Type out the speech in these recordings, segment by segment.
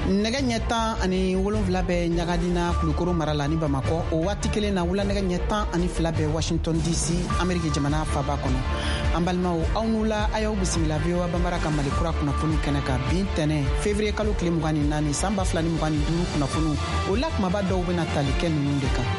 nɛgɛ ɲɛ 10 ani 7 bɛ ɲagadina kulukoro mara la ni bamakɔ o waati kelen na wula nɛgɛ ɲɛ 12 bɛ washington dc ameriki jamana faba kɔnɔ. an balimaw aw n'u la a y'aw bisimila VOA banbara ka mali kura kunnafoni kɛnɛ ka bin tɛnɛ février kalo tile 24 san 2025 kunnafoni o la kumaba dɔw bɛna tali kɛ ninnu de kan.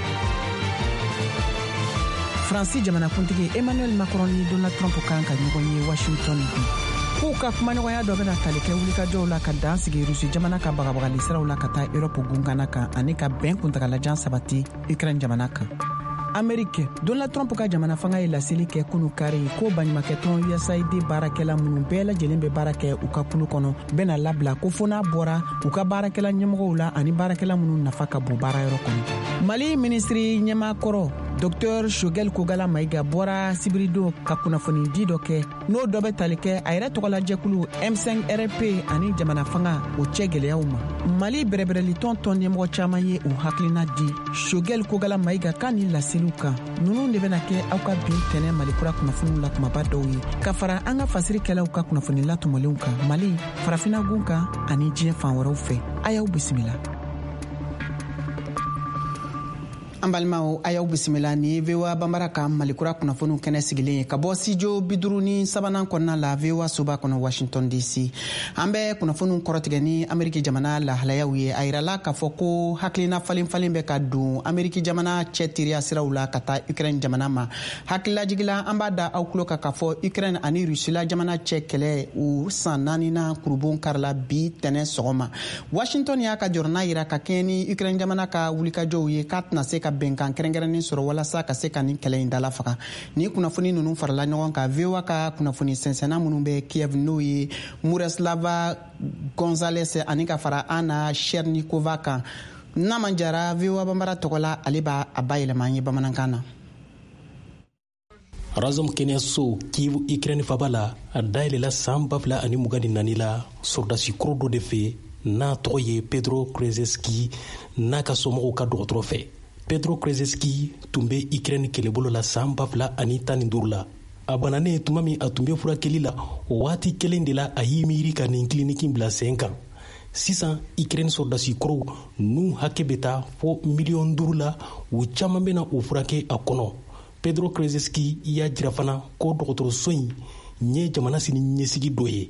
Faransi jamanakuntigi Emmanuel Macron ni Donald Trump kan ka ɲɔgɔn ye Washington bi. K'u ka kumaɲɔgɔnya dɔ bɛna tali kɛ wulikajɔw la ka dan sigi Rusi jamana ka bagabagali siraw la ka taa Europe gungana kan ani ka bɛn kuntagalajan sabati Ukraine jamana kan. Amerike Donald Trump ka jamana fanga ye laseli kɛ kunu kari ko baɲumankɛtɔn USAID baarakɛla minnu bɛɛ lajɛlen bɛ baara kɛ u ka kulu kɔnɔ bɛna labila ko fo n'a bɔra u ka baarakɛla ɲɛmɔgɔw la ani baarakɛla minnu nafa ka bon baarayɔrɔ kɔnɔ. Mali ministri ɲɛmaakɔrɔ Dr Shogel Kogala Maiga bɔra Sibirido ka kunnafoni di dɔ kɛ n'o dɔ bɛ tali kɛ a yɛrɛ tɔgɔlajɛkulu M5 RP ani jamana fanga o cɛ gɛlɛyaw ma. Mali bɛrɛbɛrɛlitɔn tɔn ɲɛmɔgɔ caman ye u hakilina di Shogel Kogala Maiga kan ni laseliw kan. Ninnu de bɛna kɛ aw ka bin tɛnɛ Mali kura kunnafoniw la kumaba dɔw ye ka fara an ka fasirikɛlaw ka kunnafoni latɔmɔlenw kan Mali farafinagun kan ani diɲɛ fan wɛrɛw fɛ. A y'aw bisimila. an balimaw a y'aw bisimila ni VOA banbara ka malikura kunnafoniw kɛnɛ sigilen ye ka bɔ studio 53 kɔnɔna la VOA soba kɔnɔ Washington DC. an bɛ kunnafoniw kɔrɔtigɛ ni Ameriki jamana lahalayaw ye a yirala k'a fɔ ko hakilina falen bɛ ka don Ameriki jamana cɛ teriya siraw la ka taa Ukraine jamana ma. hakililajigila an b'a da aw tulo kan k'a fɔ Ukraine ani Rusila jamana cɛ kɛlɛ u san 4nan kurubon karila bi tɛnɛ sɔgɔma. Washington y'a ka jɔrɔna yira ka kɛɲɛ ni Ukraine jamana ka wulikajɔw ye k'a tɛna se ka bɛnkan kɛrɛnkɛrɛnnen sɔrɔ walasa ka se ka nin kɛlɛ in dala faga. ni kunnafoni ninnu farala ɲɔgɔn kan VOA ka kunnafoni sɛnsɛnna minnu bɛ Kiev n'o ye Mureslava Gonzales ani ka fara Anna Chernikova kan. n'a man jara VOA banbara tɔgɔ la ale b'a bayɛlɛma an ye bamanankan na. Razom kɛnɛyaso Kiev Ukraine faba la a dayɛlɛla san 2024 la sɔrdasi kɔrɔ dɔ de fɛ n'a tɔgɔ ye Pedro Krzeski n'a ka somɔgɔw ka dɔgɔtɔrɔ fɛ. Pedro Krzeski tun bɛ Ukraine kɛlɛbolo la san 2015 la. a bananen tuma min a tun bɛ furakɛli la o waati kelen de la a y'i miiri ka nin kiliniki bila sen kan. sisan Ukraine sɔrdasi kɔrɔw n'u hakɛ bɛ taa fo $5,000,000 la u caman bɛna o furakɛ a kɔnɔ. Pedro Krzeski y'a jira fana ko dɔgɔtɔrɔso in ye jamana sini ɲɛsigi dɔ ye.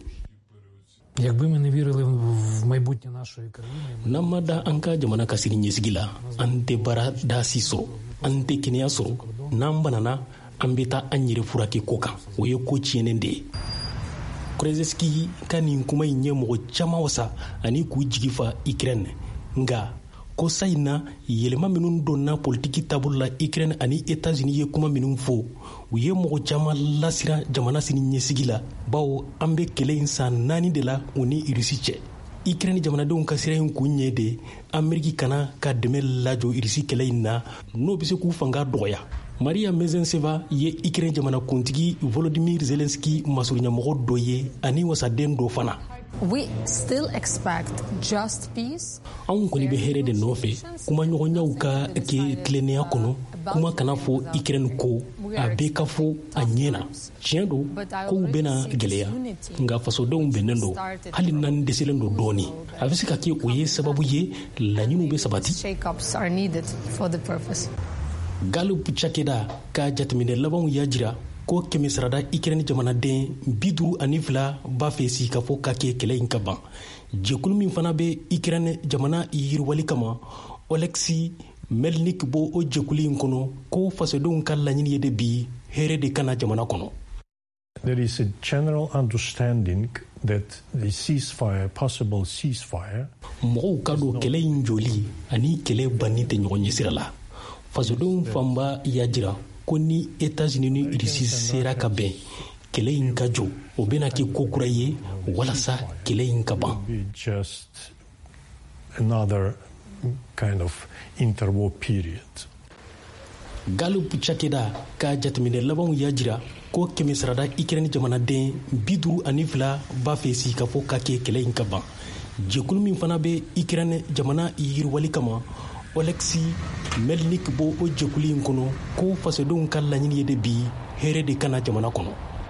n'an ma da an ka jamana ka sini ɲɛsigi la an tɛ baara dasi sɔrɔ an tɛ kɛnɛya sɔrɔ n'an banana an bɛ taa an yɛrɛ furakɛ ko kan o ye ko tiɲɛnen de ye. Krzeski ka nin kuma in ye mɔgɔ caman wasa ani k'u jigi fa Ukraine nka ko sa in na yɛlɛma minnu donna politiki taabolo la Ukraine ani États-Unis ye kuma minnu fɔ u ye mɔgɔ caman lasira jamana sini ɲɛsigi la bawo an bɛ kɛlɛ in san 4 de la u ni Rusi cɛ. Ukraine jamanadenw ka sira in kun ɲɛ de Ameriki kana ka dɛmɛ lajɔ Rusi kɛlɛ in na n'o bɛ se k'u fanga dɔgɔya. Maria Mezenseva ye Ukraine jamanakuntigi Volodymyr Zelensky masuruɲamɔgɔ dɔ ye ani wasaden dɔ fana. We still expect just peace. Anw kɔni bɛ hɛrɛ de nɔfɛ kumaɲɔgɔnyaw ka kɛ tilennenya kɔnɔ kuma kana fɔ Ukraine ko a bɛ ka fɔ a ɲɛna tiɲɛ don kow bɛna gɛlɛya nka fasodenw bɛnnen don hali n'an dɛsɛlen don dɔɔni a bɛ se ka kɛ o ye sababu ye laɲiniw bɛ sabati. Gallup cakɛda ka jateminɛ labanw y'a jira ko kɛmɛ sarada Ukraine jamanaden 52 b'a fɛ si ka fɔ ka kɛ kɛlɛ in ka ban. jɛkulu min fana bɛ Ukraine jamana yiriwali kama Oleksiy Melnik bɔ o jɛkulu in kɔnɔ ko fasodenw ka laɲini ye de bi hɛrɛ de kana jamana kɔnɔ. There is a general understanding that the possible ceasefire. mɔgɔw ka don kɛlɛ in joli ani kɛlɛ banni tɛ ɲɔgɔn ɲɛ sira la. fasodenw fanba y'a jira ko ni États-Unis ni Rusi sera ka bɛn kɛlɛ in ka jɔ o bɛna kɛ ko kura ye walasa kɛlɛ in ka ban. Just another kind of interwar period. Gallup cakɛda ka jateminɛ labanw y'a jira ko kɛmɛ sarada Ukraine jamanaden 52 b'a fɛ si ka fɔ ka kɛ kɛlɛ in ka ban. jɛkulu min fana bɛ Ukraine jamana yiriwali kama Oleksiy Melnik bɔ o jɛkulu in kɔnɔ ko fasodenw ka laɲini ye de bi hɛrɛ de kana jamana kɔnɔ.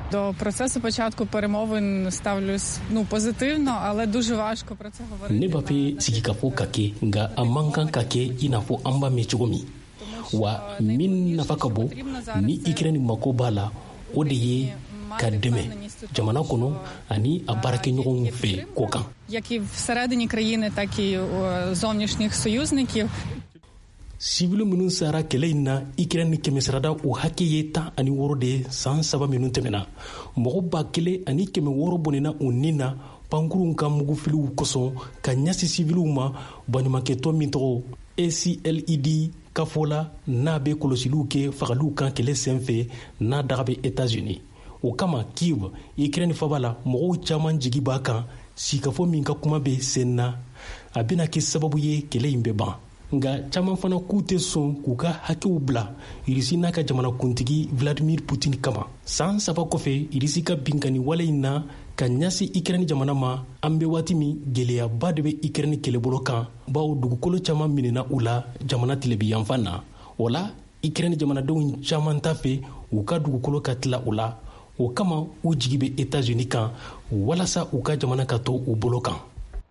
До процесу початку перемовин ставлюсь позитивно, але дуже важко про це говорити. Ne b'a fɛ sigikafo ka kɛ nka a man kan ka kɛ i n'a fɔ an b'a mɛn cogo min wa min nafa ka bon ni Ukraine mako b'a la o de ye ka dɛmɛ jamana kɔnɔ ani a baarakɛɲɔgɔnw fɛ ko kan. Як і всередині країни, так і зовнішніх союзників. Sivilu minnu sara kɛlɛ in na Ukraine kɛmɛsarada o hakɛ ye 16 de ye san 3 minnu tɛmɛna mɔgɔ 1600 bɔnɛna u nin na pankurunw ka mugufiliw kosɔn ka ɲɛsi siviluw ma baɲumankɛtɔn min tɔgɔ ACLED ka fɔ la n'a bɛ kɔlɔsiliw kɛ fagaliw kan kɛlɛ senfɛ n'a daga bɛ États-Unis o kama Kiev Ukraine faba la mɔgɔw caman jigi b'a kan sikafo min ka kuma bɛ sen na a bɛna kɛ sababu ye kɛlɛ in bɛ ban. Nga caman fana k'u tɛ sɔn k'u ka hakɛw bila Irisi n'a ka jamanakuntigi Vladimir Putin kama. San 3 kɔfɛ Irisi ka binkani wale in na ka ɲɛsi Ukraine jamana ma an bɛ waati min gɛlɛyaba de bɛ Ukraine kɛlɛbolo kan bawo dugukolo caman minɛna u la jamana tilebi yanfan na. O la Ukraine jamanadenw caman t'a fɛ u ka dugukolo ka tila u la o kama u jigi bɛ États-Unis kan walasa u ka jamana ka to u bolo kan.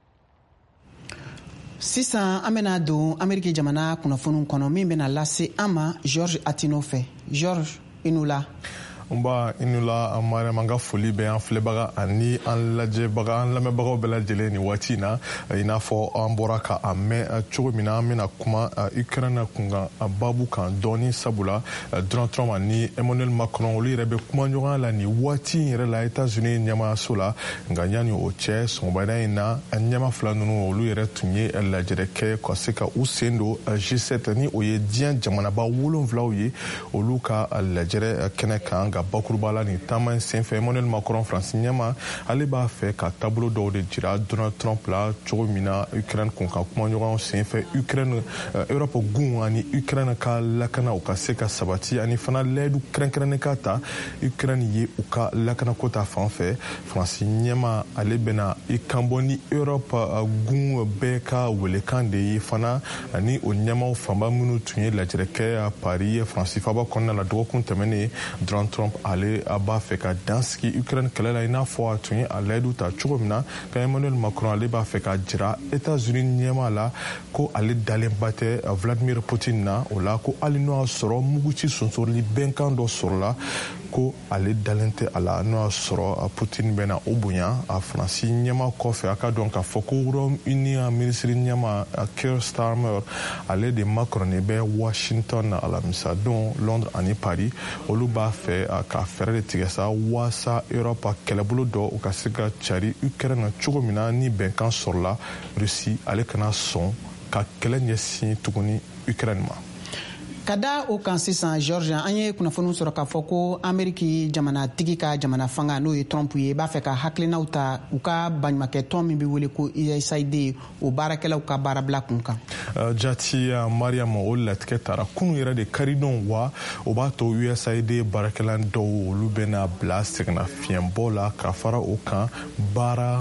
Sisan an bena don Ameriki jamana kunnafoniw kɔnɔ min bena lase an ma George Atino fɛ. George, i n'u la. Nba inula Mariam, an ka foli bɛ an filɛbaga ani an lajɛbaga an lamɛnbagaw bɛɛ lajɛlen ni waati in na i n'a fɔ an bɔra ka a mɛn cogo min na an bɛna kuma Ukraine kunkan a babu kan dɔɔni sabula Donald Trump ani Emmanuel Macron olu yɛrɛ bɛ kuma ɲɔgɔn la ni waati in yɛrɛ la États-Unis ɲɛmaayaso la nka yanni o cɛ sɔgɔmada in na ɲɛma fila ninnu olu yɛrɛ tun ye lajɛrɛ kɛ ka se ka u sen don G7 ni o ye diɲɛ jamanaba 7 ye olu ka lajɛrɛ kɛnɛ kan ka bakuruba la ni taama senfɛ Emmanuel Macron Faransi ɲɛma ale b'a fɛ ka taabolo dɔw de jira Donald Trump la cogo min na Ukraine kun ka kuma ɲɔgɔn senfɛ Ukraine Europe gun ani Ukraine ka lakana u ka se ka sabati ani fana layidu kɛrɛnkɛrɛnnen ka ta Ukraine ye u ka lakanako ta fan fɛ Faransi ɲɛma ale bɛna i kanbɔ ni Europe gun bɛɛ ka welekan de ye fana ani o ɲɛmaw fanba minnu tun ye lajɛrɛ kɛ Paris Faransi faba kɔnɔna la dɔgɔkun tɛmɛnen Donald Trump ale a b'a fɛ ka dansigi Ukraine kɛlɛ la i n'a fɔ a tun ye a layidu ta cogo min na ka Emmanuel Macron ale b'a fɛ ka jira États-Unis ɲɛma la ko ale dalenba tɛ Vladimir Putin na o la ko hali n'o y'a sɔrɔ muguci sonsori bɛnkan dɔ sɔrɔla ko ale dalen tɛ a la n'o y'a sɔrɔ Putin bɛna o bonya a Faransi ɲɛma kɔfɛ a ka dɔn k'a fɔ ko Rome-Uni minisiri ɲɛma Keir Starmer ale de makɔrɔni bɛ Washington alamisa don Londres ani Paris olu b'a fɛ ka fɛɛrɛ de tigɛ sa waasa Europe kɛlɛbolo dɔ u ka se ka cari Ukraine cogo min na ni bɛnkan sɔrɔla Rusi ale kana sɔn ka kɛlɛ ɲɛsin tuguni Ukraine ma. Ka da o kan sisan George an ye kunnafoniw sɔrɔ k'a fɔ ko Ameriki jamanatigi ka jamana fanga n'o ye Trump ye b'a fɛ ka hakilinaw ta u ka baɲumankɛtɔn min bɛ wele ko USAID o baarakɛlaw ka baarabila kun kan. Jati Mariam o latigɛ taara kunu yɛrɛ de karidon wa o b'a to USAID baarakɛla dɔw olu bɛna bila sɛgɛnnafiɲɛbɔ la ka fara o kan baara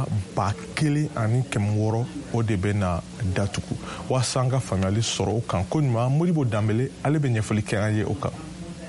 1600 o de bɛna datugu waasa an ka faamuyali sɔrɔ o kan ko ɲuman Modibo Dambele ale bɛ ɲɛfɔli kɛ an ye o kan.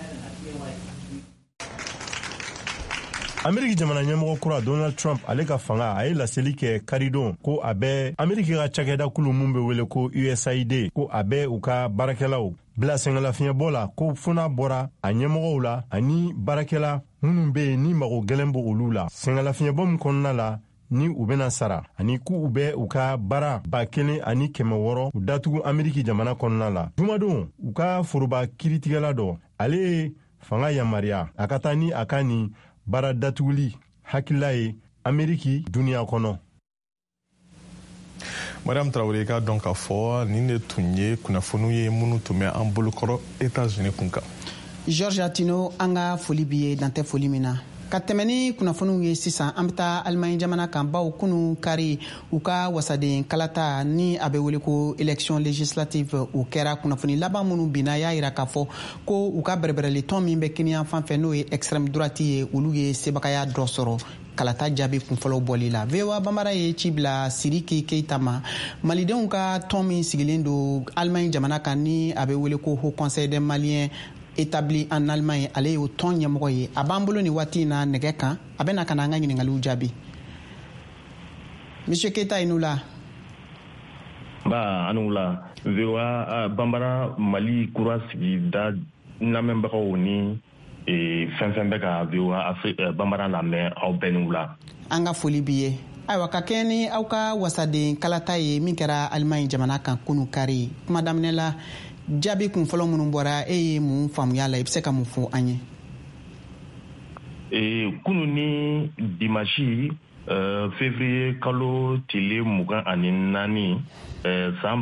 Ameriki jamana ɲɛmɔgɔ kura Donald Trump ale ka fanga a ye laseli kɛ karidon ko a bɛ Ameriki ka cakɛda kulu mun bɛ wele ko USAID ko a bɛ u ka baarakɛlaw bila sɛngɛlafiɲɛbɔ la ko funa bɔra a ɲɛmɔgɔw la ani baarakɛla minnu bɛ yen ni mago gɛlɛn bɔ olu la sɛngɛlafiɲɛbɔ min kɔnɔna la ni u bɛna sara ani k'u bɛ u ka baara 1600 u datugu Ameriki jamana kɔnɔna la. Jumadon u ka foroba kiritigɛla dɔ ale ye fanga yamaruya a ka taa ni a ka nin baara datuguli hakilila ye Ameriki duniya kɔnɔ. Mariam Traoré ka dɔn k'a fɔ nin de tun ye kunnafoniw ye minnu tun bɛ an bolokɔrɔ États-Unis kun kan. George Atino an ka foli b'i ye dan tɛ foli min na. Ka tɛmɛ ni kunnafoniw ye sisan an bɛ taa Alimaɲi jamana kan baw kunu kari u ka wasaden kalata ni a bɛ wele ko élection législative u kɛra kunnafoni laban minnu binna y'a yira k'a fɔ ko u ka bɛrɛbɛrɛli tɔn min bɛ kiniyan fan fɛ n'o ye extrême droite ye olu ye sebagaya dɔ sɔrɔ kalata jaabi kunfɔlɔw bɔli la. VOA Bambara ye ci bila Siriki Keita ma malidenw ka tɔn min sigilen don Alimaɲi jamana kan ni a bɛ wele ko Haut Conseil des Maliens établi en Allemagne ale y'o tɔn ɲɛmɔgɔ ye. A b'an bolo ni waati na nɛgɛ kan a bɛna ka na an ka ɲininkaliw jaabi. Monsieur Keita Inula. Ba anula VOA Bambara Mali kura sigida lamɛnbagaw ni fɛn bɛ ka VOA Bambara lamɛn aw bɛɛ ni wula. An ka foli b'i ye. Ayiwa ka kɛ ni aw ka wasaden kalata ye min kɛra Allemagne jamana kan kunu kari. Kuma daminɛ la jaabi kun fɔlɔ minnu bɔra e ye mun faamuya la i bɛ se ka mun fɔ an ye? Kunu ni dimanche février kalo tile 24 san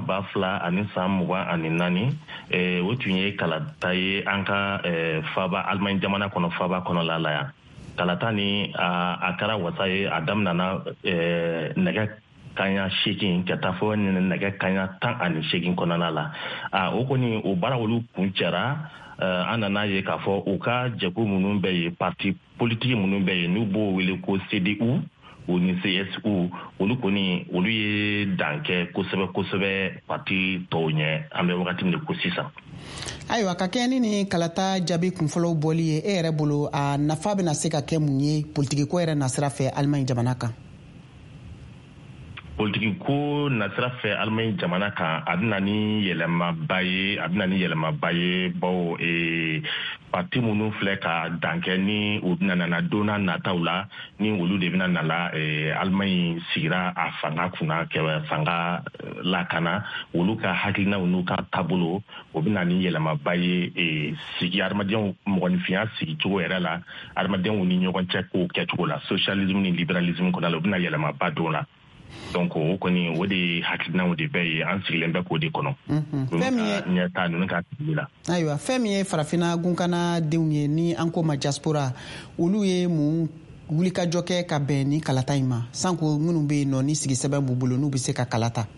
2024 o tun ye kalata ye an ka faba Allemagne jamana kɔnɔ faba kɔnɔla la yan. Kalata ni a kɛra wasa ye a daminana nɛgɛ kaɲa 8 ka taa fɔ nɛgɛ kaɲa 18 kɔnɔna la. O kɔni o baara olu kun cɛra an nana ye k'a fɔ u ka jɛku minnu bɛ ye parti politique minnu bɛ ye n'u b'o wele ko CDU o ni CSU olu kɔni olu ye dan kɛ kosɛbɛ parti tɔw ɲɛ an bɛ wagati min ko sisan. Ayiwa ka kɛ ni kalata jaabi kunfɔlɔw bɔli ye e yɛrɛ bolo a nafa bɛna se ka kɛ mun ye politiki ko yɛrɛ nasira fɛ Allemagne jamana kan? Politiki ko nasira fɛ Allemagne jamana kan a bɛna ni yɛlɛmaba ye bawo parti minnu filɛ ka dankɛ ni u bɛna nana donna nataw la ni olu de bɛna nala Allemagne sigira a fanga kunna kɛ fanga lakana olu ka hakilinaw n'u ka taabolo o bɛna ni yɛlɛmaba ye sigi adamadenw mɔgɔninfinya sigi cogo yɛrɛ la adamadenw ni ɲɔgɔn cɛ kow kɛcogo la socialisme ni liberalisme kɔnɔna la o bɛna yɛlɛmaba don la. Donc o kɔni o de hakilinaw de bɛ ye an sigilen bɛ k'o de kɔnɔ. Ɲɛtaa ninnu ka tigi la. Ayiwa fɛn min ye farafina gunkana denw ye ni an ko ma diaspora olu ye mun wulikajɔ kɛ ka bɛn ni kalata in ma sanko minnu bɛ yen nɔ ni sigisɛbɛn b'u bolo n'u bɛ se ka kalata.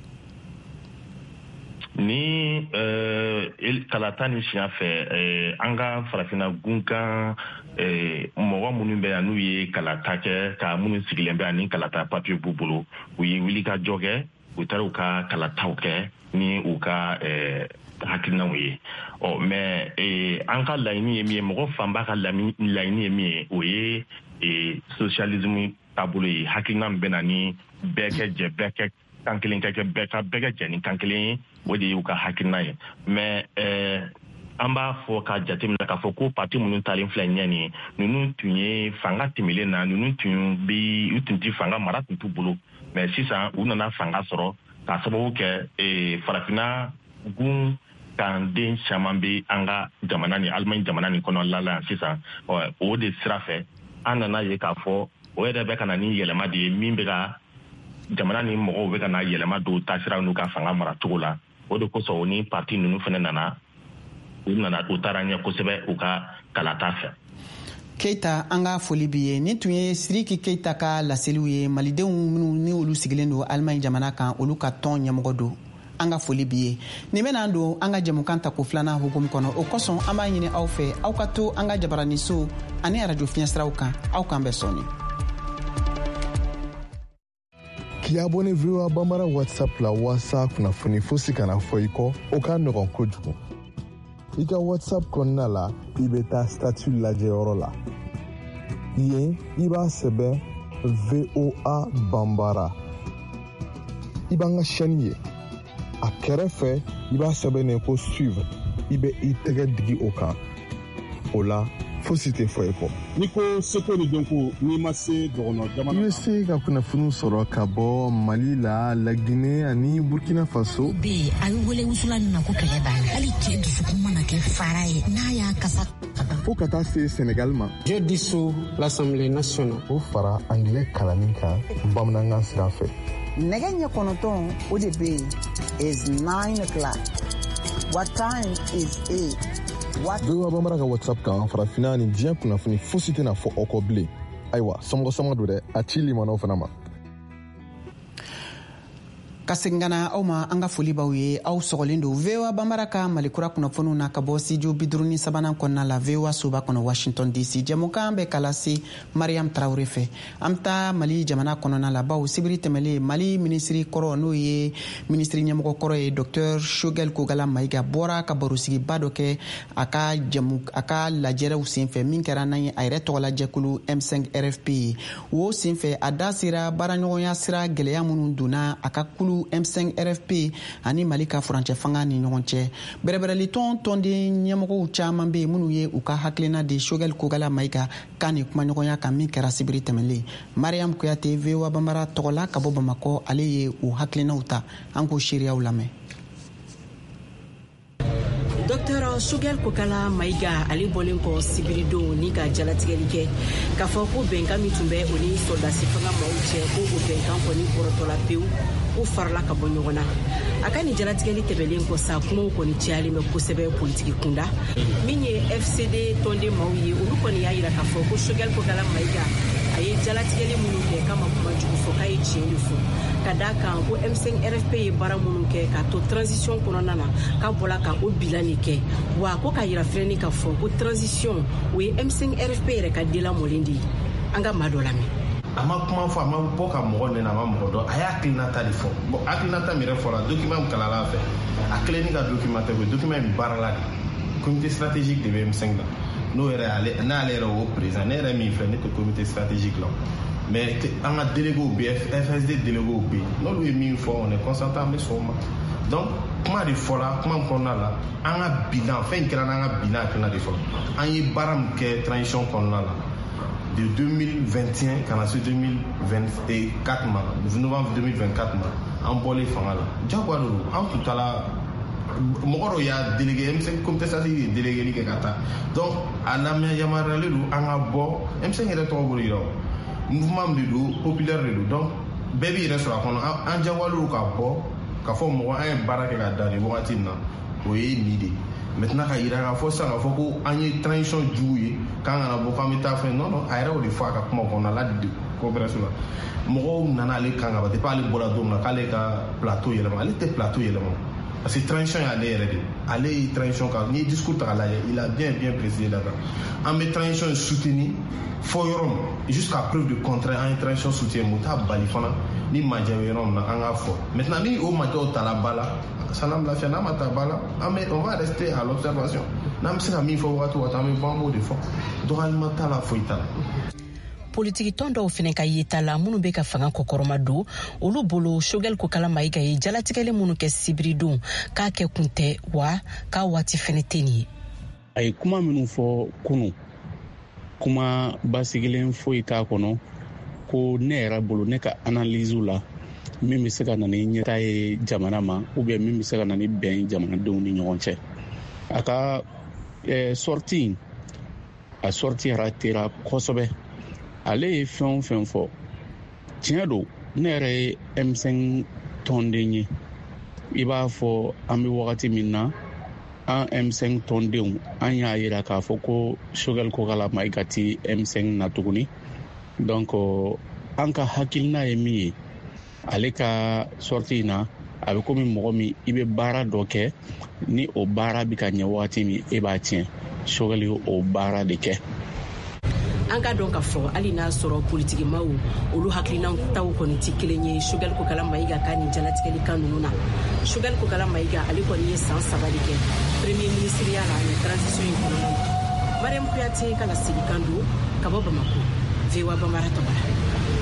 Ni kalata ni siɲɛ fɛ an ka farafina gunkan mɔgɔ minnu bɛ yan n'u ye kalata kɛ ka minnu sigilen bɛ yan ni kalata papier b'u bolo u ye wulikajɔ kɛ u taara u ka kalataw kɛ ni u ka hakilinaw ye. Mais an ka laɲini ye min ye mɔgɔ fanba ka laɲini ye min ye o ye socialisme taabolo ye hakilina min bɛ na ni bɛɛ kɛ jɛ bɛɛ kɛ kan kelen kɛ bɛɛ ka jɛ ni kan kelen ye o de y'u ka hakilina ye. Mais an b'a fɔ ka jateminɛ k'a fɔ ko parti minnu talen filɛ ɲɛ nin ninnu tun ye fanga tɛmɛlen na ninnu tun tɛ fanga mara tun t'u bolo mais sisan u nana fanga sɔrɔ k'a sababu kɛ farafina gun kan den caman bɛ an ka jamana ni Allemagne jamana ni kɔnɔla la sisan o de sira fɛ an nana ye k'a fɔ o yɛrɛ bɛ ka na ni yɛlɛma de ye min bɛ ka jamana ni mɔgɔw bɛ ka na yɛlɛma don taasira n'u ka fanga mara cogo la o de kosɔn ni parti ninnu fana nana u taara ɲɛ kosɛbɛ u ka kalata fɛ. Keita an ka foli b'i ye ni tun ye Sidiki Keita ka laseliw ye malidenw minnu ni olu sigilen don Allemagne jamana kan olu ka tɔn ɲɛmɔgɔ don an ka foli b'i ye nin bɛna don an ka jɛmukan ta ko filanan hukumu kɔnɔ o kosɔn an b'a ɲini aw fɛ aw ka to an ka jabaraniso ani radio fiɲɛsiraw kan aw k'an bɛɛ sɔni. K'i abonné VOA Bambara WhatsApp la walasa kunnafoni fosi kana fɔ i kɔ o ka nɔgɔn kojugu. I ka WhatsApp kɔnɔna la i bɛ taa statut lajɛyɔrɔ la yen i b'a sɛbɛn VOA Bambara i b'an ka chaîne ye a kɛrɛfɛ i b'a sɛbɛnnen ko suivre i bɛ i tɛgɛ digi o kan o la fosi tɛ fɔ i kɔ. Ni ko seko ni dɔnko n'i ma se dɔgɔnɔ jamana. I bɛ se ka kunnafoni sɔrɔ ka bɔ Mali la, Laginɛ ani Burkina Faso. Bi a bɛ wele wusula min na ko kɛlɛ b'a la hali cɛ dusukun mana kɛ fara ye n'a y'a kasa ka ban. Fo ka taa se Sénégal ma. Je dissous l'Assemblée nationale. O fara anglais kalanni kan bamanankan sira fɛ. Nɛgɛ ɲɛ 9 o de bɛ yen is 9 o'clock. What time is it? VOA Bambara ka WhatsApp kan farafina ni diɲɛ kunnafoni fosi tɛna fɔ aw kɔ bilen. Ayiwa, samɔgɔ don dɛ, a ci limanaw fana ma. ka segin ka na aw ma an ka foli b'aw ye aw sɔgɔlen don VOA Bambara ka malikura kunnafoniw na ka bɔ studio 53 kɔnɔna la VOA soba kɔnɔ Washington DC. Jɛmukan bɛ kala se Mariam Traoré fɛ. An bɛ taa Mali jamana kɔnɔna la bawo sibiri tɛmɛlen Mali minisiri kɔrɔ n'o ye minisiri ɲɛmɔgɔ kɔrɔ ye Dr Choguel Kogala Maïga bɔra ka barosigiba dɔ kɛ a ka lajɛrɛw senfɛ min kɛra n'an ye a yɛrɛ tɔgɔla jɛkulu M5 RFP ye. O senfɛ a da sera baaraɲɔgɔnya sira gɛlɛya minnu donna a ka kulu M5 RFP ani Mali ka furancɛ fanga ni ɲɔgɔn cɛ. Bɛrɛbɛrɛli tɔnden ɲɛmɔgɔw caman bɛ minnu ye u ka hakilina de Choguel Kogala Maïga kan ni kumaɲɔgɔnya kan min kɛra sibiri tɛmɛlen. Mariam Kuyate VOA Bambara tɔgɔla ka bɔ Bamakɔ ale ye u hakilinaw ta an ko seereyaw lamɛn. Dr Choguel Kogala Maïga ale bɔlen kɔ sibiridon ni ka jalatigɛli kɛ k'a fɔ ko bɛnkan min tun bɛ o ni soldasi fanga maaw cɛ ko o bɛnkan kɔni kɔrɔtɔla pewu ko farala ka bɔ ɲɔgɔn na. A ka ni jalatigɛli tɛmɛlen kɔ sa kumaw kɔni cayalen bɛ kosɛbɛ politiki kunda min ye FCD tɔnden maaw ye olu kɔni y'a yira k'a fɔ ko Choguel Kogala Maïga a ye jalatigɛli minnu kɛ k'a ma kuma jugu fɔ k'a ye tiɲɛ de fɔ ka da kan ko M5 RFP ye baara minnu kɛ k'a to transition kɔnɔna na k'a bɔla ka o bilan de kɛ wa ko k'a yira fɛnɛ k'a fɔ ko transition o ye M5 RFP yɛrɛ ka delamɔlen de ye. An ka maa dɔ lamɛn. A ma kuma fɔ a ma bɔ ka mɔgɔ nɛnɛ a ma mɔgɔ dɔn a y'a hakilinata de fɔ bon hakilinata min yɛrɛ fɔra document min kalala fɛ a kelenni ka document tɛ koyi document min baarala de comité stratégique de bɛ M5 la n'o yɛrɛ n'ale yɛrɛ o président ne yɛrɛ min filɛ ne tɛ comité stratégique la mais an ka délégués bɛ FSD délégués bɛ n'olu ye min fɔ on est consentant an bɛ sɔn o ma donc kuma de fɔra kuma kɔnɔna la an ka bilan fɛn in kɛra n'an ka bilan hakilina de fɔlɔ an ye baara min kɛ transition kɔnɔna la de 2021 kana se 2024 ma novembre 2024 ma an bɔlen fanga la jagoya de don an tun taara mɔgɔ dɔ y'a délégué M5 comité stratégique de délégué kɛ ka taa donc a lamɛn yamaruyalen don an ka bɔ M5 yɛrɛ tɔgɔ bolo yira mouvement de don populaire de don donc bɛɛ b'i yɛrɛ sɔrɔ a kɔnɔ an jagoyalen don ka bɔ ka fɔ mɔgɔ an ye baara kɛ ka da nin wagati in na o ye nin de maintenant ka yira k'a fɔ sisan k'a fɔ ko an ye transition jugu ye k'an kana bɔ k'an bɛ taa fɛn non non a yɛrɛ o de fɔ a ka kuma kɔnɔna la coopération la mɔgɔw nana ale kan ka ban depuis ale bɔra don min na k'ale ka plateau yɛlɛma ale tɛ plateau yɛlɛma parce que transition y'ale yɛrɛ de ale ye transition kan n'i ye discours ta k'a lajɛ il a bien précisé là-dedans an bɛ transition soutenir fɔ yɔrɔ min jusqu'à preuve de contraire an ye transition soutenir mun t'a bali fana ni majɛ bɛ yɔrɔ min na an k'a fɔ maintenant ni o majɛw tala ba la sanam lafiya n'a ma ta ba la on va rester à l'observation n'an bɛ se ka min fɔ wagati o wagati an bɛ bɔ an b'o de fɔ dɔgɔyalima t'a la foyi t'a la. Politiki tɔn dɔw fɛnɛ ka yeta la minnu bɛ ka fanga kɔkɔrɔma don olu bolo Choguel Kogala Maïga ye jalatigɛli minnu kɛ sibiridon k'a kɛ kun tɛ wa k'a waati fɛnɛ tɛ nin ye. A ye kuma minnu fɔ kunu kuma basigilen foyi t'a kɔnɔ ko ne yɛrɛ bolo ne ka analyse la min bɛ se ka na ni ɲɛta ye jamana ma ou bien min bɛ se ka na ni bɛn jamanadenw ni ɲɔgɔn cɛ. A ka sortie a sortie ratera kosɛbɛ. Ale ye fɛn o fɛn fɔ tiɲɛ don ne yɛrɛ ye M5 tɔnden ye i b'a fɔ an bɛ wagati min na an M5 tɔndenw an y'a yira k'a fɔ ko Choguel Kogala Maïga ti M5 na tuguni donc an ka hakilina ye min ye ale ka sortie na a bɛ komi mɔgɔ min i bɛ baara dɔ kɛ ni o baara bɛ ka ɲɛ wagati min e b'a tiɲɛ Choguel ye o baara de kɛ. An ka dɔn ka fɔ hali n'a sɔrɔ politiki maaw olu hakilinaw taw kɔni tɛ kelen ye Choguel Kogala Maïga ka nin jalatigɛli kan ninnu na. Choguel Kogala Maïga ale kɔni ye san 3 de kɛ premier ministre ya la ni transition in kɔnɔna na. Mariam Kuyate ka laselikan don ka bɔ Bamako VOA Bambara tɔgɔla.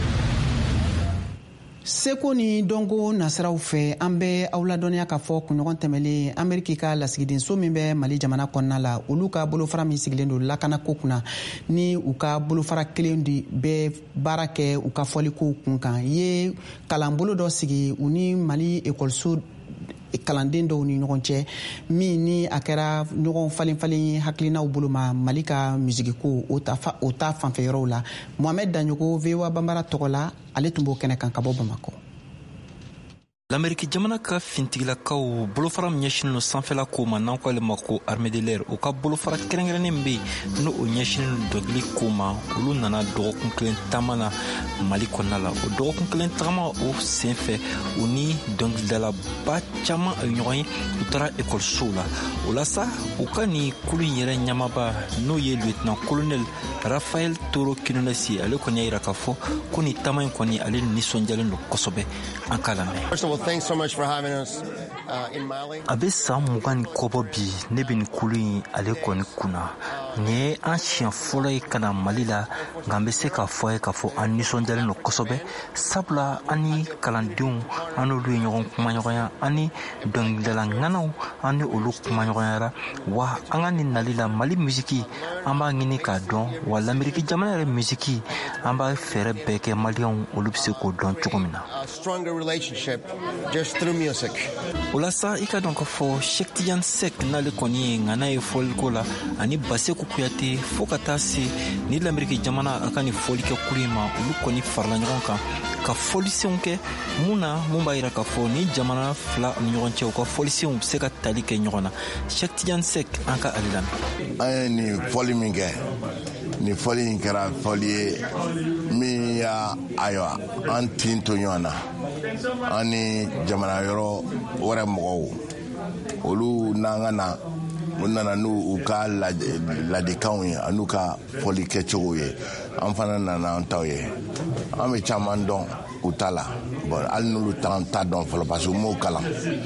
Seko ni dɔnko nasiraw fɛ an bɛ aw ladɔnniya k'a fɔ kunɲɔgɔn tɛmɛlen Ameriki ka lasigidenso min bɛ Mali jamana kɔnɔna la olu ka bolofara min sigilen don lakanako kunna ni u ka bolofara kelen de bɛ baara kɛ u ka fɔlikow kun kan ye kalanbolo dɔ sigi u ni Mali ekɔliso kalanden dɔw ni ɲɔgɔn cɛ min ni a kɛra ɲɔgɔn falen hakilinaw bolo ma Mali ka musigiko o ta fanfɛ yɔrɔw la. Mohamed Danyogo VOA Bambara tɔgɔ la ale tun b'o kɛnɛ kan ka bɔ Bamako. L'Amérique jamana ka fintigilakaw bolofara ɲɛsinin no sanfɛla ko ma n'an ko ale ma ko armée de l'air o ka bolofara kɛrɛnkɛrɛnnen bɛ n'o ɲɛsinin dɔnkili ko ma olu nana dɔgɔkun kelen taama na Mali kɔnɔna la o dɔgɔkun kelen tagama o senfɛ u ni dɔnkilidalaba caman a ɲɔgɔn ye u taara ekɔlisow la o la sa u ka nin kulu in yɛrɛ ɲamaba n'o ye lieutenant colonel Rafael Toro Kinunesi ale kɔni y'a jira k'a fɔ ko nin taama in kɔni ale nisɔndiyalen don kosɛbɛ an k'a lamɛn. First of all, thanks so much for having us in Mali. A bɛ san 20 ni kɔbɔ bi ne bɛ nin kulu in ale kɔni kunna nin ye an siɲɛ fɔlɔ ye ka na Mali la nka n bɛ se k'a fɔ ye k'a fɔ an nisɔndiyalen don kosɛbɛ sabula an ni kalandenw an n'olu ye ɲɔgɔn kumaɲɔgɔnya an ni dɔnkilidala ŋanaw an ni olu kumaɲɔgɔnyara wa an ka nin nali la Mali musiki an b'a ɲini k'a dɔn wa l'Amérique jamana yɛrɛ musiki an b'a fɛɛrɛ bɛɛ kɛ maliyɛnw olu bɛ se k'o dɔn cogo min na. O la sa i ka dɔn k'a fɔ Cheikh Tidiane Seck n'ale kɔni ye ŋana ye fɔliko la ani Baseku Kuyate fo ka taa se ni l'Amérique jamana a ka nin fɔlikɛ kuru in ma olu kɔni farala ɲɔgɔn kan ka fɔlisenw kɛ mun na mun b'a jira k'a fɔ ni jamana fila ni ɲɔgɔn cɛ u ka fɔlisenw bɛ se ka tali kɛ ɲɔgɔn na. Cheikh Tidiane Seck an ka ale lamɛn. An ye nin fɔli min kɛ nin fɔli in kɛra fɔli ye min y'a ayiwa an tin to ɲɔgɔn na an ni jamana yɔrɔ wɛrɛ mɔgɔw olu n'an ka na u nana n'u ka ladikanw ye an'u ka fɔli kɛcogo ye an fana nana an taw ye an bɛ caman dɔn u ta la bon hali n'olu t'an ta dɔn fɔlɔ parce que u m'o kalan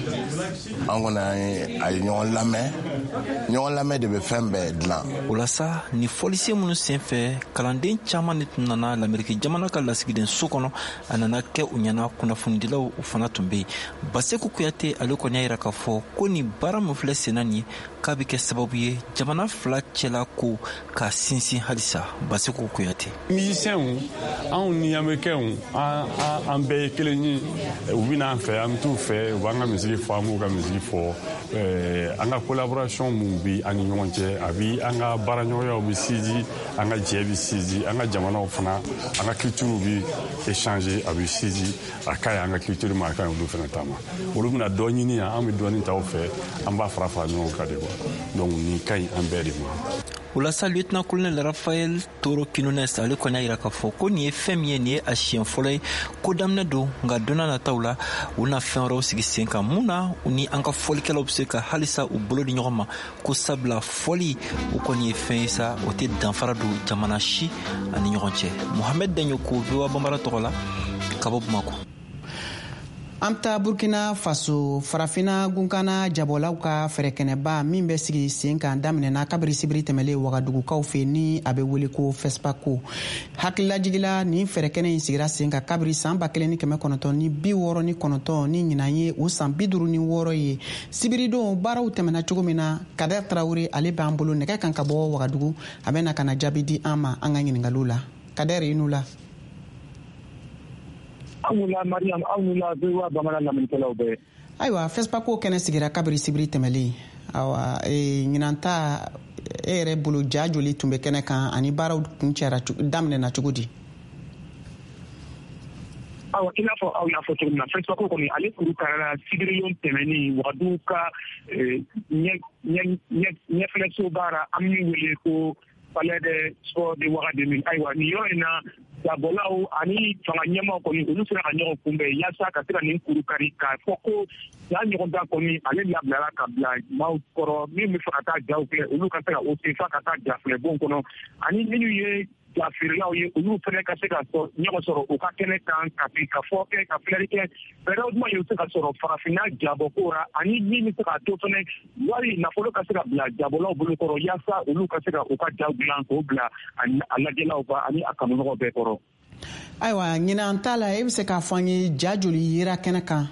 an kɔni a ye ɲɔgɔn lamɛn de bɛ fɛn bɛɛ dilan. O la sa ni fɔlisen minnu senfɛ kalanden caman de tun nana l'Amérique jamana ka lasigiden so kɔnɔ a nana kɛ u ɲɛna kunnafonidilaw u fana tun bɛ yen Baseku Kuyate ale kɔni y'a jira k'a fɔ ko nin baara min filɛ senna nin ye k'a bɛ kɛ sababu ye jamana fila cɛla ko ka sinsin halisa. Baseku Kuyate. Musiciens anw ni Américains an bɛɛ ye kelen ye u bɛna an fɛ an bɛ t'u fɛ u b'an ka misiri fɔ an b'u ka misiri fɔ an ka collaboration mun bi an ni ɲɔgɔn cɛ a bi an ka baaraɲɔgɔnyaw bi sinsin an ka jɛ bi sinsin an ka jamanaw fana an ka culture bi échanger a bi sinsin a ka ɲi an ka culture ma a ka ɲi olu fana ta ma olu bɛna dɔ ɲini yan an bɛ dɔɔnin ta u fɛ an b'a fara fara ɲɔgɔn kan de quoi donc nin ka ɲi an bɛɛ de ma. O la sa lieutenant colonel Rafael Toro Kinunesi ale kɔni y'a jira k'a fɔ ko nin ye fɛn min ye nin ye a siɲɛ fɔlɔ ye ko daminɛ don nka don n'a nataw la u na fɛn wɛrɛw sigi sen kan mun na u ni an ka fɔlikɛlaw bɛ se ka halisa u bolo di ɲɔgɔn ma ko sabula fɔli o kɔni ye fɛn ye sa o tɛ danfara don jamana si ani ɲɔgɔn cɛ. Mohamed Danyoko VOA Bambara tɔgɔ la ka bɔ Bamako. An bɛ taa Burkina Faso farafina gunkana jabɔlaw ka fɛrɛkɛnɛba min bɛ sigi sen kan daminɛna kabiri sibiri tɛmɛlen Wagadugukaw fɛ ni a bɛ wele ko FESPACO hakililajigila nin fɛrɛkɛnɛ in sigira sen kan kabiri san 1969 ni ɲinan ye o san 56 ye sibiridon baaraw tɛmɛna cogo min na Kader Traoré ale b'an bolo nɛgɛ kan ka bɔ Wagadugu a bɛ na ka na jaabi di an ma an ka ɲininkaliw la. Kader i n'u la. Ayiwa FESPACO kɛnɛ sigira kabiri sibiri tɛmɛlen ɲinan ta e yɛrɛ bolo ja joli tun bɛ kɛnɛ kan ani baaraw kun cɛra daminɛna cogo di? Awa i n'a fɔ aw y'a fɔ cogo min na FESPACO kɔni ale kuru karala sibiri tɛmɛnen Wagadugu ka ɲɛfɛlɛso baara an min wele ko palais de sport de Ouagadougou. Ayiwa nin yɔrɔ in na jabɔlaw ani fanga ɲɛmaw kɔni olu sera ka ɲɔgɔn kunbɛn yaasa ka se ka nin kuru kari k'a fɔ ko ja ɲɔgɔndan kɔni ale labilara ka bila maaw kɔrɔ min bɛ fɛ ka taa jaw kɛ olu ka se ka o senfa ka taa ja filɛbon kɔnɔ ani minnu ye ja feerelaw ye olu fana ka se ka ɲɔgɔn sɔrɔ u ka kɛnɛ kan ka fɔ kɛ ka filɛli kɛ fɛɛrɛw jumɛn ye u se ka sɔrɔ farafinna jabɔko la ani min bɛ se ka to fana wari nafolo ka se ka bila jabɔlaw bolo kɔrɔ yaasa olu ka se ka u ka jaw dilan k'o bila a lajɛlaw kan ani a kanuɲɔgɔn bɛɛ kɔrɔ. Ayiwa ɲinan ta la e bɛ se k'a fɔ an ye ja joli yera kɛnɛ kan?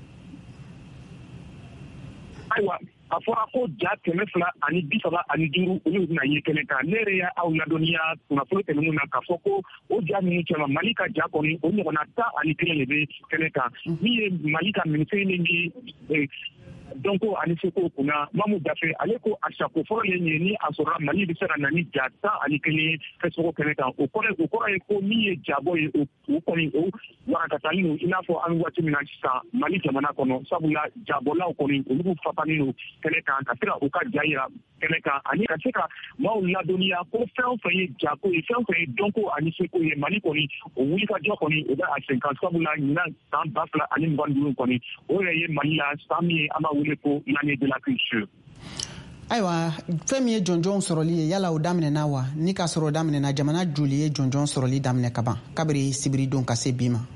Ayiwa a fɔra ko ja 235 olu bɛna ye kɛnɛ kan ne yɛrɛ y'aw ladɔnniya kunnafoni tɛmɛnenw na k'a fɔ ko o ja ninnu cɛman Mali ka ja kɔni o ɲɔgɔnna 11 de bɛ kɛnɛ kan min ye Mali ka ministre ni donc ani se ko kuna mamu dafe ale ko ashako foro ye ni asora mali bi sera nani jata ani kini feso ko kene kan o kore ko ni ye jabo ye o ko ni o wa ka tani ina fo an wati mina sa mali jamana kono sabula jabo la ko ni o lu fapani no kene kan ka tira o ka jaira kene kan ani ka seka ma o la dunia ko fe ye jabo e fe donc ani se ko ye mali ko ni o wuli ka jo ko ni o da a 50 sabula ni na tan bafla ani ngwandu ko ni o ye mali la sami ama wuli ko l'année de la culture. Aywa fɛn min ye jɔnjɔn sɔrɔli ye yala o daminɛna wa ni ka sɔrɔ daminɛna jamana joli ye jɔnjɔn sɔrɔli daminɛ ka ban kabiri sibiridon ka se bi ma.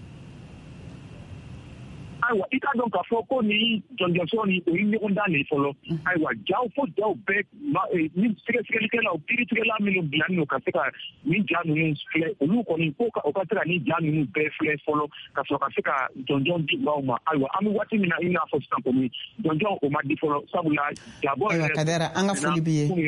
Aywa i ka dɔn k'a fɔ ko ni jɔnjɔnso ni o ye ɲɔgɔn dan de fɔlɔ ayiwa jaw fo jaw bɛɛ ni sɛgɛsɛgɛlikɛlaw kiiritigɛla minnu bilalen don ka se ka nin ja ninnu filɛ olu kɔni ko o ka se ka nin ja ninnu bɛɛ filɛ fɔlɔ ka sɔrɔ ka se ka jɔnjɔn di maaw ma ayiwa an bɛ waati min na i n'a fɔ sisan kɔni jɔnjɔn o ma di fɔlɔ sabula jabɔ yɛrɛ Kadɛra an ka foli b'i ye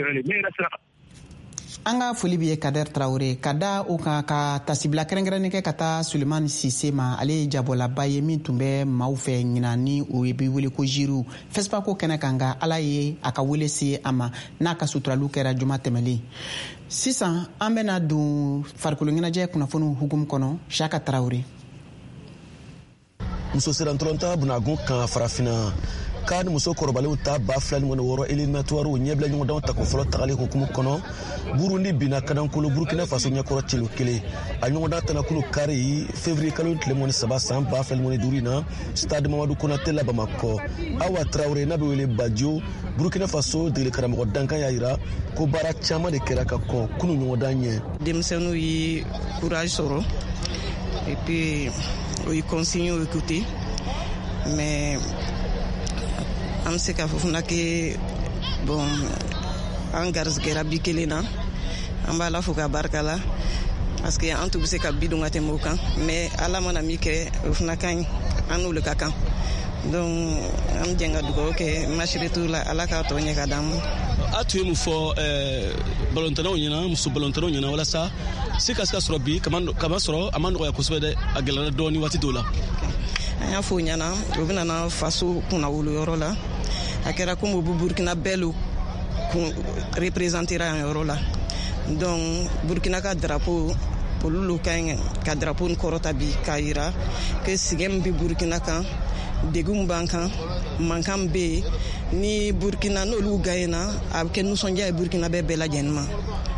an ka foli b'i ye Kadɛr Tarawele ka da o kan ka tasibila kɛrɛnkɛrɛnnen kɛ ka taa Sulemani Sise ma ale ye jabɔlaba ye min tun bɛ maaw fɛ ɲina ni o ye bi wele ko jiriw FESPA ko kɛnɛ kan nka Ala ye a ka wele se a ma n'a ka suturaliw kɛra juma tɛmɛlen sisan an bɛna don farikolo ɲɛnajɛ kunnafoniw hukumu kɔnɔ Saka Tarawele. Muso sirantɔrɔnta bunagun kan farafina ka ni muso kɔrɔbalenw ta 2006 éliminatoires ɲɛbila ɲɔgɔndanw ta ko fɔlɔ tagali hukumu kɔnɔ Burundi bina kadankolo Burkina Faso ɲɛkɔrɔ celu kelen a ɲɔgɔndan tanakulu kari février kalo tile 13 san 2015 na stade Mamadou Konaté la Bamakɔ Awa Traoré n'a bɛ wele Badio Burkina Faso degeli karamɔgɔ dankan y'a jira ko baara caman de kɛra ka kɔn kunu ɲɔgɔndan ɲɛ denmisɛnninw ye courage sɔrɔ et puis o ye consigne écouté mais an se ka fɔ fana ke bon an garizigɛra bi kelen na an b'a la fo ka barika la parce que an tun bɛ se ka bi dun ka tɛmɛ o kan mais ala mana min kɛ o fana ka ɲi an n'olu ka kan donc an jɛn ka dugawu kɛ masiritu la ala k'a tɔ ɲɛ ka d'an ma. A tun ye mun fɔ balontannaw ɲɛna muso balontannaw ɲɛna walasa se ka se ka sɔrɔ bi kama sɔrɔ a ma nɔgɔya kosɛbɛ dɛ a gɛlɛyara dɔɔni waati dɔw la. An y'a fɔ o ɲɛna o bɛna na faso kunnawolo yɔrɔ la a kɛra comme o bɛ Burkina bɛɛ représentera yan yɔrɔ la donc Burkina ka drapeau olu ka ɲi ka drapeau ni kɔrɔta bi k'a jira que sɛgɛn bɛ Burkina kan degun b'an kan mankan bɛ yen ni Burkina n'olu gagnéna a bɛ kɛ nisɔndiya ye Burkina bɛɛ lajɛlen ma.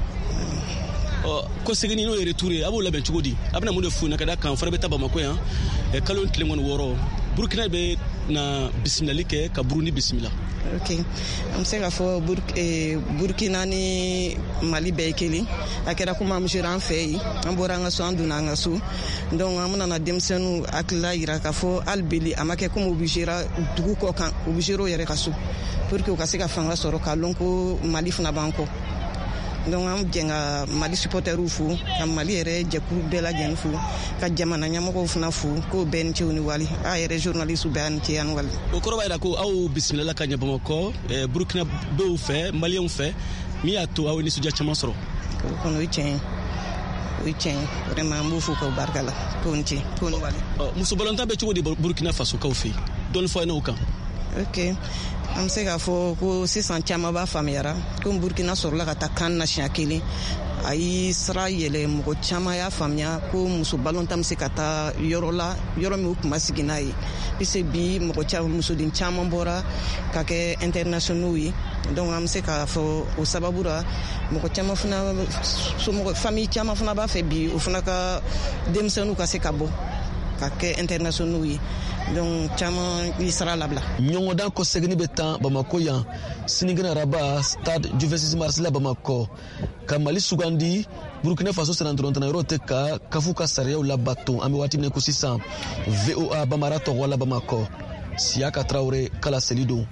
Ko segini n'o ye retour ye a b'o labɛn cogo di a bɛna mun de f'u ɲɛna ka da kan fana bɛ taa Bamako yan kalo tile 6 Burkina bɛ na bisimilali kɛ ka Burundi bisimila. Ok an bɛ se k'a fɔ Burkina ni Mali bɛɛ ye kelen a kɛra komi an bɛ jouer an fɛ yen an bɔra an ka so an donna an ka so donc an bɛna na denmisɛnninw hakilila jira k'a fɔ hali bi a ma kɛ komi u bɛ jouer dugu kɔ kan u bɛ jouer u yɛrɛ ka so pour que u ka se ka fanga sɔrɔ k'a dɔn ko Mali fana b'an kɔ. Donc an jɛn ka Mali supporteriw fo ka Mali yɛrɛ jɛkulu bɛɛ lajɛlen fo ka jamana ɲɛmɔgɔw fana fo k'o bɛɛ ni ce ni wali a yɛrɛ journaliste bɛɛ ni ce ani wali. O kɔrɔ b'a jira ko aw bisimilala ka ɲɛ Bamakɔ Burkina bɛw fɛ Maliyɛnw fɛ min y'a to aw ye nisɔndiya caman sɔrɔ. O kɔni o ye tiɲɛ ye o ye tiɲɛ ye vraiment an b'u fo k'o barika la k'o ni ce k'o ni wali. Muso balontan bɛ cogo di Burkina Faso kaw fɛ yen dɔɔni fɔ a ɲɛna o kan. Ok an bɛ se k'a fɔ ko sisan caman b'a faamuyara ko Burkina sɔrɔla ka taa kan na siɲɛ kelen a y'i sira yɛlɛ mɔgɔ caman y'a faamuya ko muso balontan bɛ se ka taa yɔrɔ la yɔrɔ min u tun ma sigi n'a ye puisque bi musoden caman bɔra ka kɛ internationaux ye donc an bɛ se k'a fɔ o sababu la mɔgɔ caman fana famille caman fana b'a fɛ bi o fana ka denmisɛnninw ka se ka bɔ ka kɛ internationaux ye donc caman i sara labila. Ɲɔgɔndan kɔ segini bɛ tan Bamako yan sinikɛnɛ araba stade Juventus Marseille Bamako ka Mali sugandi Burkina Faso sirantɔrɔntana yɔrɔ tɛ ka kafu ka sariyaw labato an bɛ waati min ko sisan VOA Bamara tɔgɔ la Bamakɔ Siyaka Traoré kala seli don.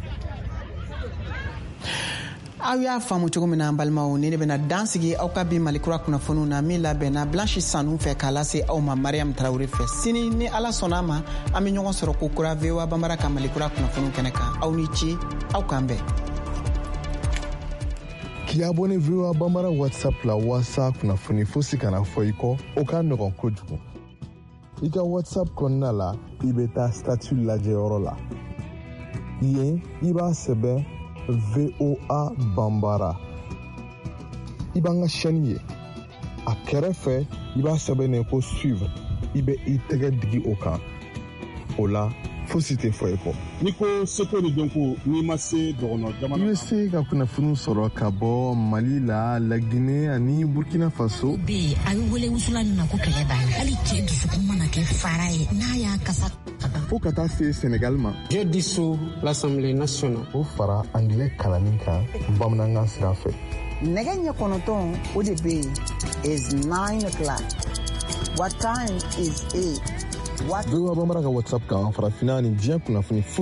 Aw y'a faamu cogo min na an balimaw ne de bɛna dan sigi aw ka bi Malikura kunnafoniw na min labɛnna Blanche Sanu fɛ k'a lase aw ma Mariam Traoré fɛ sini ni Ala sɔnna a ma an bɛ ɲɔgɔn sɔrɔ ko kura VOA Bambara ka Malikura kunnafoniw kɛnɛ kan aw ni ci aw k'an bɛn. K'i abonné VOA Bambara WhatsApp la walasa kunnafoni fosi kana fɔ i kɔ o ka nɔgɔn kojugu i ka WhatsApp kɔnɔna la i bɛ taa statut lajɛ yɔrɔ la yen i b'a sɛbɛn VOA Bambara. I b'an ka chaîne ye. A kɛrɛfɛ i b'a sɛbɛnnen ko suivre. I bɛ i tɛgɛ digi o kan. O la fosi tɛ fɔ i kɔ. N'i ko seko ni dɔnko n'i ma se dɔgɔnɔ jamana. I bɛ se ka kunnafoni sɔrɔ ka bɔ Mali la, Laginɛ ani Burkina Faso. Bi a bɛ wele wusula min na ko kɛlɛ b'a la. Hali cɛ dusukun mana kɛ fara ye n'a y'a kasa ka ban. Fo ka taa se Sénégal ma. Je dissous l'Assemblée nationale. O fara anglais kalanni kan bamanankan sira fɛ. Nɛgɛ ɲɛ 9 o de bɛ yen is 9 o'clock. What time is it? VOA Bambara ka WhatsApp kan farafinna ni diɲɛ kunnafoni